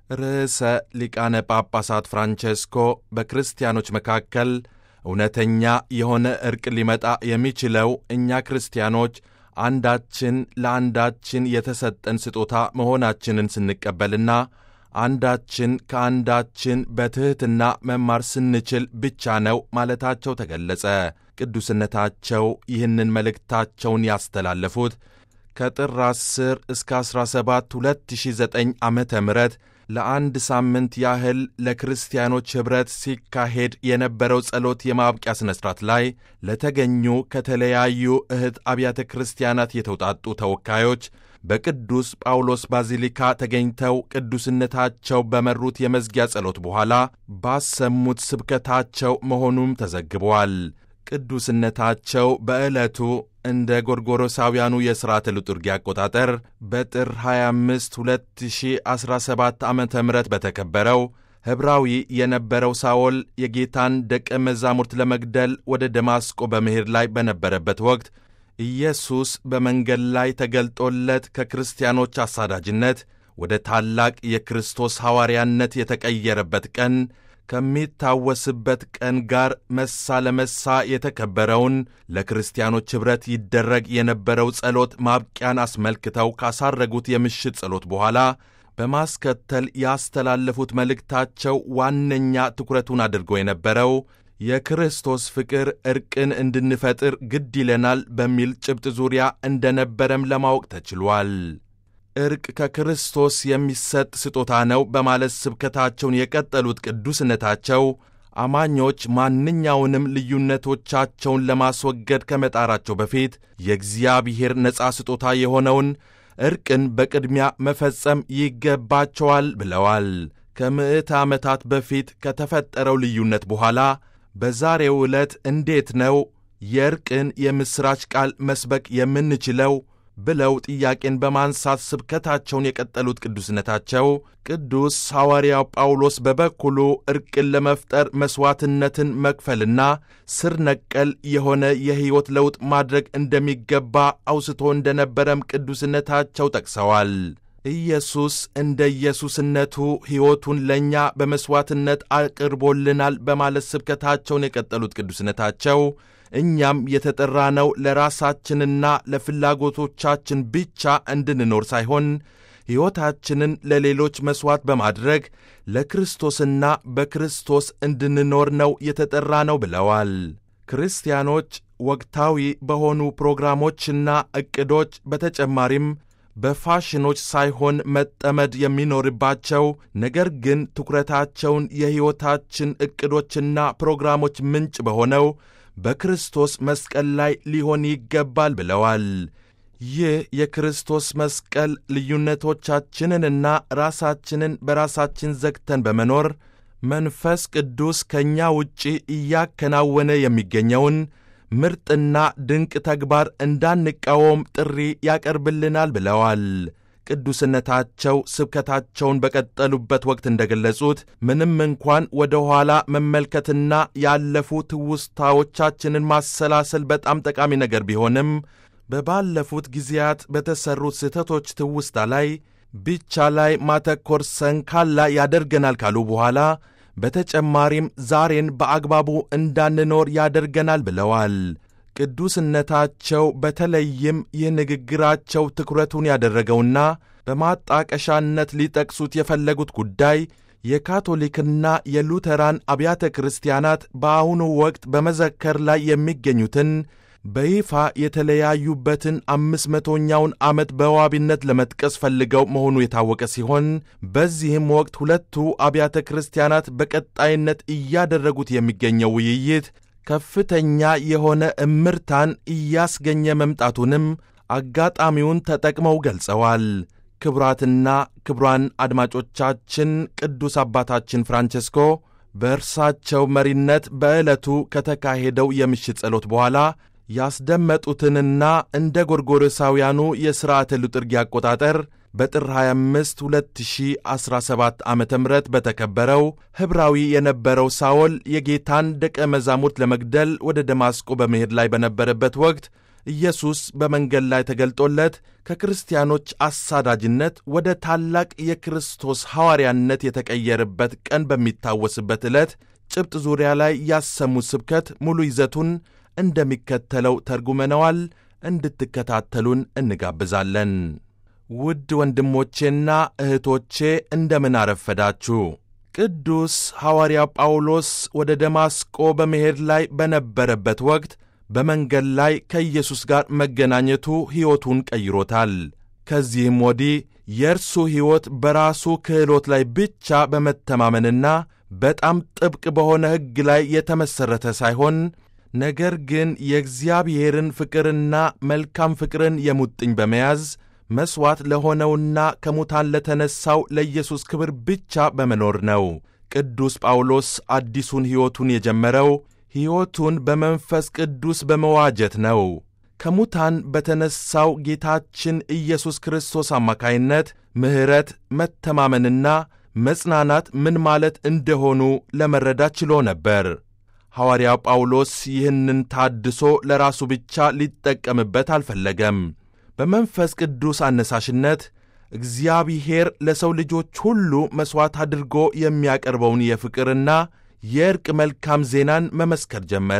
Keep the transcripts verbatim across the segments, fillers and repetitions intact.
ርዕሰ ሊቃነ ጳጳሳት ፍራንቼስኮ በክርስቲያኖች መካከል እውነተኛ የሆነ ዕርቅ ሊመጣ የሚችለው እኛ ክርስቲያኖች አንዳችን ለአንዳችን የተሰጠን ስጦታ መሆናችንን ስንቀበልና አንዳችን ከአንዳችን በትሕትና መማር ስንችል ብቻ ነው ማለታቸው ተገለጸ። ቅዱስነታቸው ይህንን መልእክታቸውን ያስተላለፉት ከጥር አስር እስከ አስራ ሰባት ሁለት ሺህ ዘጠኝ ዓመተ ምህረት ለአንድ ሳምንት ያህል ለክርስቲያኖች ኅብረት ሲካሄድ የነበረው ጸሎት የማብቂያ ሥነ ሥርዓት ላይ ለተገኙ ከተለያዩ እህት አብያተ ክርስቲያናት የተውጣጡ ተወካዮች በቅዱስ ጳውሎስ ባዚሊካ ተገኝተው ቅዱስነታቸው በመሩት የመዝጊያ ጸሎት በኋላ ባሰሙት ስብከታቸው መሆኑም ተዘግቧል። ቅዱስነታቸው በዕለቱ እንደ ጎርጎሮሳውያኑ የሥርዓተ ልጡርጊያ አቆጣጠር በጥር ሃያ አምስት ሁለት ሺህ አሥራ ሰባት ዓመተ ምህረት በተከበረው ኅብራዊ የነበረው ሳኦል የጌታን ደቀ መዛሙርት ለመግደል ወደ ደማስቆ በመሄድ ላይ በነበረበት ወቅት ኢየሱስ በመንገድ ላይ ተገልጦለት ከክርስቲያኖች አሳዳጅነት ወደ ታላቅ የክርስቶስ ሐዋርያነት የተቀየረበት ቀን ከሚታወስበት ቀን ጋር መሳ ለመሳ የተከበረውን ለክርስቲያኖች ኅብረት ይደረግ የነበረው ጸሎት ማብቂያን አስመልክተው ካሳረጉት የምሽት ጸሎት በኋላ በማስከተል ያስተላለፉት መልእክታቸው ዋነኛ ትኩረቱን አድርጎ የነበረው የክርስቶስ ፍቅር ዕርቅን እንድንፈጥር ግድ ይለናል በሚል ጭብጥ ዙሪያ እንደነበረም ለማወቅ ተችሏል። ዕርቅ ከክርስቶስ የሚሰጥ ስጦታ ነው በማለት ስብከታቸውን የቀጠሉት ቅዱስነታቸው አማኞች ማንኛውንም ልዩነቶቻቸውን ለማስወገድ ከመጣራቸው በፊት የእግዚአብሔር ነጻ ስጦታ የሆነውን ዕርቅን በቅድሚያ መፈጸም ይገባቸዋል ብለዋል። ከምዕት ዓመታት በፊት ከተፈጠረው ልዩነት በኋላ በዛሬው ዕለት እንዴት ነው የዕርቅን የምሥራች ቃል መስበክ የምንችለው ብለው ጥያቄን በማንሳት ስብከታቸውን የቀጠሉት ቅዱስነታቸው ቅዱስ ሐዋርያው ጳውሎስ በበኩሉ ዕርቅን ለመፍጠር መሥዋዕትነትን መክፈልና ስር ነቀል የሆነ የሕይወት ለውጥ ማድረግ እንደሚገባ አውስቶ እንደነበረም ቅዱስነታቸው ጠቅሰዋል። ኢየሱስ እንደ ኢየሱስነቱ ሕይወቱን ለእኛ በመሥዋዕትነት አቅርቦልናል በማለት ስብከታቸውን የቀጠሉት ቅዱስነታቸው እኛም የተጠራነው ለራሳችንና ለፍላጎቶቻችን ብቻ እንድንኖር ሳይሆን ሕይወታችንን ለሌሎች መሥዋዕት በማድረግ ለክርስቶስና በክርስቶስ እንድንኖር ነው የተጠራነው ብለዋል። ክርስቲያኖች ወቅታዊ በሆኑ ፕሮግራሞችና ዕቅዶች በተጨማሪም በፋሽኖች ሳይሆን መጠመድ የሚኖርባቸው ነገር ግን ትኩረታቸውን የሕይወታችን ዕቅዶችና ፕሮግራሞች ምንጭ በሆነው በክርስቶስ መስቀል ላይ ሊሆን ይገባል ብለዋል። ይህ የክርስቶስ መስቀል ልዩነቶቻችንንና ራሳችንን በራሳችን ዘግተን በመኖር መንፈስ ቅዱስ ከእኛ ውጪ እያከናወነ የሚገኘውን ምርጥና ድንቅ ተግባር እንዳንቃወም ጥሪ ያቀርብልናል ብለዋል። ቅዱስነታቸው ስብከታቸውን በቀጠሉበት ወቅት እንደገለጹት ምንም እንኳን ወደ ኋላ መመልከትና ያለፉ ትውስታዎቻችንን ማሰላሰል በጣም ጠቃሚ ነገር ቢሆንም በባለፉት ጊዜያት በተሠሩት ስህተቶች ትውስታ ላይ ብቻ ላይ ማተኮር ሰንካላ ያደርገናል ካሉ በኋላ በተጨማሪም ዛሬን በአግባቡ እንዳንኖር ያደርገናል ብለዋል። ቅዱስነታቸው በተለይም ይህ ንግግራቸው ትኩረቱን ያደረገውና በማጣቀሻነት ሊጠቅሱት የፈለጉት ጉዳይ የካቶሊክና የሉተራን አብያተ ክርስቲያናት በአሁኑ ወቅት በመዘከር ላይ የሚገኙትን በይፋ የተለያዩበትን አምስት መቶኛውን ዓመት በዋቢነት ለመጥቀስ ፈልገው መሆኑ የታወቀ ሲሆን በዚህም ወቅት ሁለቱ አብያተ ክርስቲያናት በቀጣይነት እያደረጉት የሚገኘው ውይይት ከፍተኛ የሆነ እምርታን እያስገኘ መምጣቱንም አጋጣሚውን ተጠቅመው ገልጸዋል። ክቡራትና ክቡራን አድማጮቻችን ቅዱስ አባታችን ፍራንቼስኮ በእርሳቸው መሪነት በዕለቱ ከተካሄደው የምሽት ጸሎት በኋላ ያስደመጡትንና እንደ ጎርጎሮሳውያኑ የሥርዓተ ልጡርጊያ አቆጣጠር በጥር ሃያ አምስት ሁለት ሺህ አሥራ ሰባት ዓመተ ምህረት በተከበረው ኅብራዊ የነበረው ሳኦል የጌታን ደቀ መዛሙርት ለመግደል ወደ ደማስቆ በመሄድ ላይ በነበረበት ወቅት ኢየሱስ በመንገድ ላይ ተገልጦለት ከክርስቲያኖች አሳዳጅነት ወደ ታላቅ የክርስቶስ ሐዋርያነት የተቀየረበት ቀን በሚታወስበት ዕለት ጭብጥ ዙሪያ ላይ ያሰሙት ስብከት ሙሉ ይዘቱን እንደሚከተለው ተርጉመነዋል። እንድትከታተሉን እንጋብዛለን። ውድ ወንድሞቼና እህቶቼ እንደምን አረፈዳችሁ። ቅዱስ ሐዋርያ ጳውሎስ ወደ ደማስቆ በመሄድ ላይ በነበረበት ወቅት በመንገድ ላይ ከኢየሱስ ጋር መገናኘቱ ሕይወቱን ቀይሮታል። ከዚህም ወዲህ የእርሱ ሕይወት በራሱ ክህሎት ላይ ብቻ በመተማመንና በጣም ጥብቅ በሆነ ሕግ ላይ የተመሠረተ ሳይሆን ነገር ግን የእግዚአብሔርን ፍቅርና መልካም ፍቅርን የሙጥኝ በመያዝ መሥዋዕት ለሆነውና ከሙታን ለተነሣው ለኢየሱስ ክብር ብቻ በመኖር ነው። ቅዱስ ጳውሎስ አዲሱን ሕይወቱን የጀመረው ሕይወቱን በመንፈስ ቅዱስ በመዋጀት ነው። ከሙታን በተነሣው ጌታችን ኢየሱስ ክርስቶስ አማካይነት ምሕረት፣ መተማመንና መጽናናት ምን ማለት እንደሆኑ ለመረዳት ችሎ ነበር። ሐዋርያው ጳውሎስ ይህንን ታድሶ ለራሱ ብቻ ሊጠቀምበት አልፈለገም። በመንፈስ ቅዱስ አነሳሽነት እግዚአብሔር ለሰው ልጆች ሁሉ መሥዋዕት አድርጎ የሚያቀርበውን የፍቅርና የእርቅ መልካም ዜናን መመስከር ጀመረ።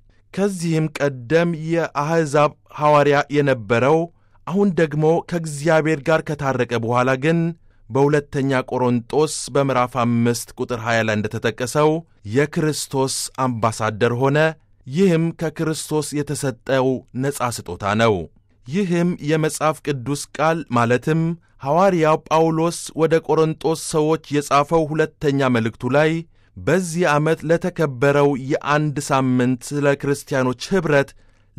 ከዚህም ቀደም የአሕዛብ ሐዋርያ የነበረው አሁን ደግሞ ከእግዚአብሔር ጋር ከታረቀ በኋላ ግን በሁለተኛ ቆሮንጦስ በምዕራፍ አምስት ቁጥር ሀያ ላይ እንደተጠቀሰው የክርስቶስ አምባሳደር ሆነ። ይህም ከክርስቶስ የተሰጠው ነጻ ስጦታ ነው። ይህም የመጽሐፍ ቅዱስ ቃል ማለትም ሐዋርያው ጳውሎስ ወደ ቆሮንጦስ ሰዎች የጻፈው ሁለተኛ መልእክቱ ላይ በዚህ ዓመት ለተከበረው የአንድ ሳምንት ስለ ክርስቲያኖች ኅብረት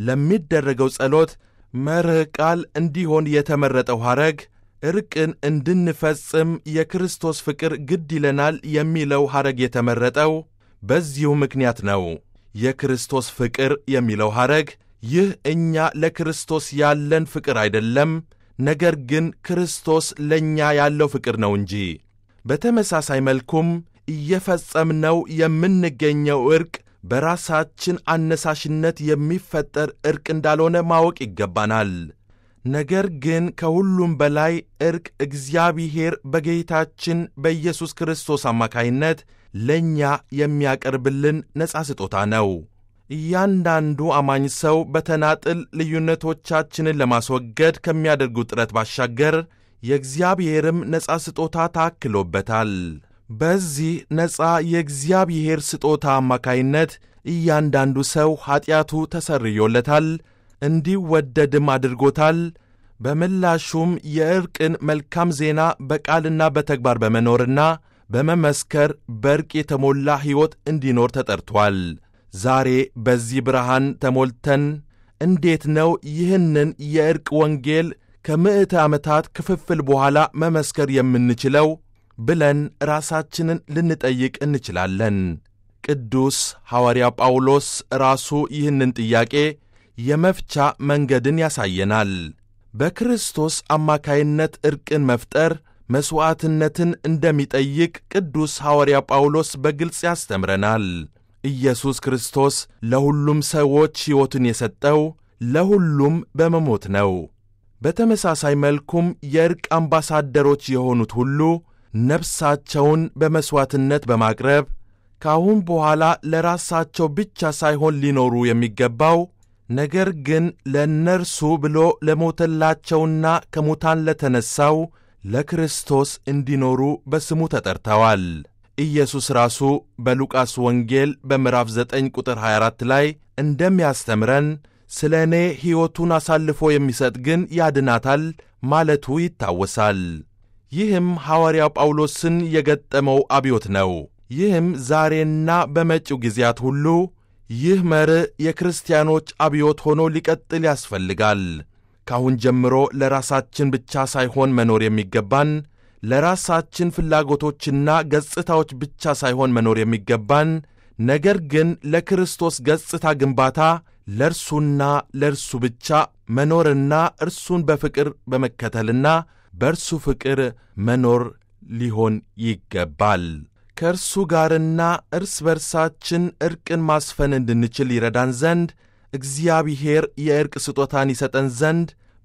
ለሚደረገው ጸሎት መርህ ቃል እንዲሆን የተመረጠው ሐረግ ዕርቅን እንድንፈጽም የክርስቶስ ፍቅር ግድ ይለናል የሚለው ሐረግ የተመረጠው በዚሁ ምክንያት ነው። የክርስቶስ ፍቅር የሚለው ሐረግ ይህ እኛ ለክርስቶስ ያለን ፍቅር አይደለም፣ ነገር ግን ክርስቶስ ለእኛ ያለው ፍቅር ነው እንጂ። በተመሳሳይ መልኩም እየፈጸምነው የምንገኘው ዕርቅ በራሳችን አነሳሽነት የሚፈጠር ዕርቅ እንዳልሆነ ማወቅ ይገባናል። ነገር ግን ከሁሉም በላይ ዕርቅ እግዚአብሔር በጌታችን በኢየሱስ ክርስቶስ አማካይነት ለእኛ የሚያቀርብልን ነጻ ስጦታ ነው። እያንዳንዱ አማኝ ሰው በተናጥል ልዩነቶቻችንን ለማስወገድ ከሚያደርጉት ጥረት ባሻገር የእግዚአብሔርም ነጻ ስጦታ ታክሎበታል። በዚህ ነጻ የእግዚአብሔር ስጦታ አማካይነት እያንዳንዱ ሰው ኀጢአቱ ተሰርዮለታል፣ እንዲወደድም አድርጎታል። በምላሹም የዕርቅን መልካም ዜና በቃልና በተግባር በመኖርና በመመስከር በዕርቅ የተሞላ ሕይወት እንዲኖር ተጠርቶአል። ዛሬ በዚህ ብርሃን ተሞልተን እንዴት ነው ይህንን የዕርቅ ወንጌል ከምዕተ ዓመታት ክፍፍል በኋላ መመስከር የምንችለው ብለን ራሳችንን ልንጠይቅ እንችላለን። ቅዱስ ሐዋርያ ጳውሎስ ራሱ ይህንን ጥያቄ የመፍቻ መንገድን ያሳየናል። በክርስቶስ አማካይነት ዕርቅን መፍጠር መሥዋዕትነትን እንደሚጠይቅ ቅዱስ ሐዋርያ ጳውሎስ በግልጽ ያስተምረናል። ኢየሱስ ክርስቶስ ለሁሉም ሰዎች ሕይወትን የሰጠው ለሁሉም በመሞት ነው። በተመሳሳይ መልኩም የዕርቅ አምባሳደሮች የሆኑት ሁሉ ነፍሳቸውን በመሥዋዕትነት በማቅረብ ከአሁን በኋላ ለራሳቸው ብቻ ሳይሆን ሊኖሩ የሚገባው ነገር ግን ለእነርሱ ብሎ ለሞተላቸውና ከሙታን ለተነሣው ለክርስቶስ እንዲኖሩ በስሙ ተጠርተዋል። ኢየሱስ ራሱ በሉቃስ ወንጌል በምዕራፍ ዘጠኝ ቁጥር ሀያ አራት ላይ እንደሚያስተምረን ስለ እኔ ሕይወቱን አሳልፎ የሚሰጥ ግን ያድናታል ማለቱ ይታወሳል። ይህም ሐዋርያው ጳውሎስን የገጠመው አብዮት ነው። ይህም ዛሬና በመጪው ጊዜያት ሁሉ ይህ መርህ የክርስቲያኖች አብዮት ሆኖ ሊቀጥል ያስፈልጋል። ካሁን ጀምሮ ለራሳችን ብቻ ሳይሆን መኖር የሚገባን ለራሳችን ፍላጎቶችና ገጽታዎች ብቻ ሳይሆን መኖር የሚገባን ነገር ግን ለክርስቶስ ገጽታ ግንባታ ለእርሱና ለእርሱ ብቻ መኖርና እርሱን በፍቅር በመከተልና በእርሱ ፍቅር መኖር ሊሆን ይገባል። ከእርሱ ጋርና እርስ በርሳችን ዕርቅን ማስፈን እንድንችል ይረዳን ዘንድ እግዚአብሔር የእርቅ ስጦታን ይሰጠን ዘንድ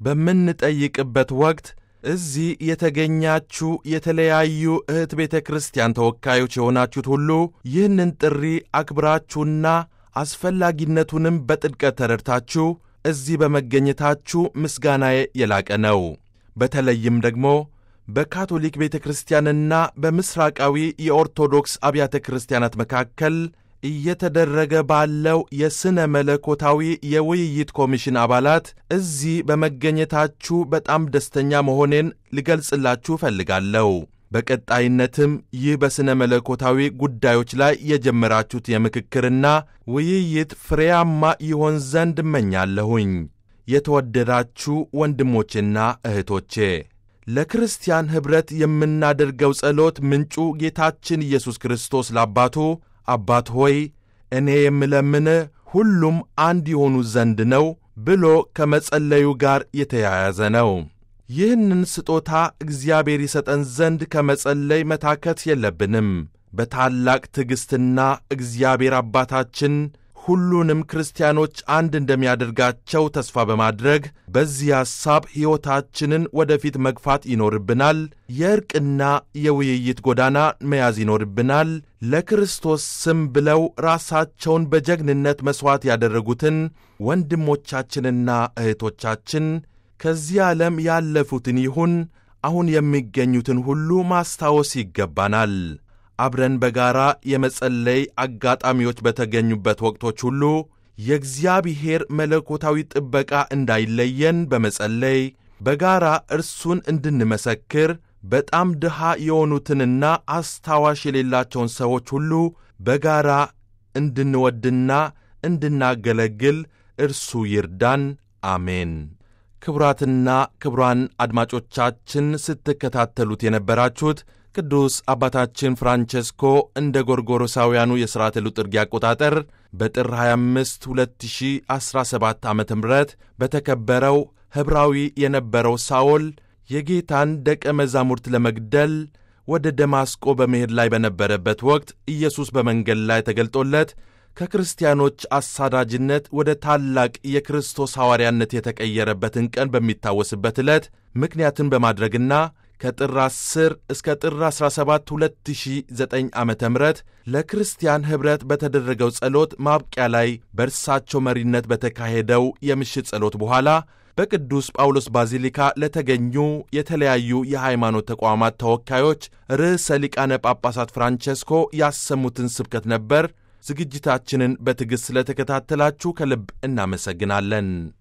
በምንጠይቅበት ወቅት እዚህ የተገኛችሁ የተለያዩ እህት ቤተ ክርስቲያን ተወካዮች የሆናችሁት ሁሉ ይህንን ጥሪ አክብራችሁና አስፈላጊነቱንም በጥልቀት ተረድታችሁ እዚህ በመገኘታችሁ ምስጋናዬ የላቀ ነው። በተለይም ደግሞ በካቶሊክ ቤተ ክርስቲያንና በምስራቃዊ የኦርቶዶክስ አብያተ ክርስቲያናት መካከል እየተደረገ ባለው የሥነ መለኮታዊ የውይይት ኮሚሽን አባላት እዚህ በመገኘታችሁ በጣም ደስተኛ መሆኔን ልገልጽላችሁ እፈልጋለሁ። በቀጣይነትም ይህ በሥነ መለኮታዊ ጉዳዮች ላይ የጀመራችሁት የምክክርና ውይይት ፍሬያማ ይሆን ዘንድ እመኛለሁኝ። የተወደዳችሁ ወንድሞቼና እህቶቼ፣ ለክርስቲያን ኅብረት የምናደርገው ጸሎት ምንጩ ጌታችን ኢየሱስ ክርስቶስ ለአባቱ አባት ሆይ እኔ የምለምንህ ሁሉም አንድ የሆኑ ዘንድ ነው ብሎ ከመጸለዩ ጋር የተያያዘ ነው። ይህንን ስጦታ እግዚአብሔር ይሰጠን ዘንድ ከመጸለይ መታከት የለብንም። በታላቅ ትዕግሥትና እግዚአብሔር አባታችን ሁሉንም ክርስቲያኖች አንድ እንደሚያደርጋቸው ተስፋ በማድረግ በዚህ ሐሳብ ሕይወታችንን ወደፊት መግፋት ይኖርብናል። የእርቅና የውይይት ጎዳና መያዝ ይኖርብናል። ለክርስቶስ ስም ብለው ራሳቸውን በጀግንነት መሥዋዕት ያደረጉትን ወንድሞቻችንና እህቶቻችን ከዚህ ዓለም ያለፉትን ይሁን አሁን የሚገኙትን ሁሉ ማስታወስ ይገባናል። አብረን በጋራ የመጸለይ አጋጣሚዎች በተገኙበት ወቅቶች ሁሉ የእግዚአብሔር መለኮታዊ ጥበቃ እንዳይለየን በመጸለይ በጋራ እርሱን እንድንመሰክር በጣም ድሃ የሆኑትንና አስታዋሽ የሌላቸውን ሰዎች ሁሉ በጋራ እንድንወድና እንድናገለግል እርሱ ይርዳን። አሜን። ክቡራትና ክቡራን አድማጮቻችን ስትከታተሉት የነበራችሁት ቅዱስ አባታችን ፍራንቼስኮ እንደ ጎርጎሮሳውያኑ የሥርዓተ ልጥርጊያ አቆጣጠር በጥር ሃያ አምስት ሁለት ሺህ አሥራ ሰባት ዓመተ ምህረት በተከበረው ኅብራዊ የነበረው ሳኦል የጌታን ደቀ መዛሙርት ለመግደል ወደ ደማስቆ በመሄድ ላይ በነበረበት ወቅት ኢየሱስ በመንገድ ላይ ተገልጦለት ከክርስቲያኖች አሳዳጅነት ወደ ታላቅ የክርስቶስ ሐዋርያነት የተቀየረበትን ቀን በሚታወስበት ዕለት ምክንያትን በማድረግና ከጥር አስር እስከ ጥር አሥራ ሰባት ሁለት ሺህ ዘጠኝ ዓመተ ምህረት ለክርስቲያን ኅብረት በተደረገው ጸሎት ማብቂያ ላይ በእርሳቸው መሪነት በተካሄደው የምሽት ጸሎት በኋላ በቅዱስ ጳውሎስ ባዚሊካ ለተገኙ የተለያዩ የሃይማኖት ተቋማት ተወካዮች ርዕሰ ሊቃነ ጳጳሳት ፍራንቼስኮ ያሰሙትን ስብከት ነበር። ዝግጅታችንን በትዕግሥት ስለተከታተላችሁ ከልብ እናመሰግናለን።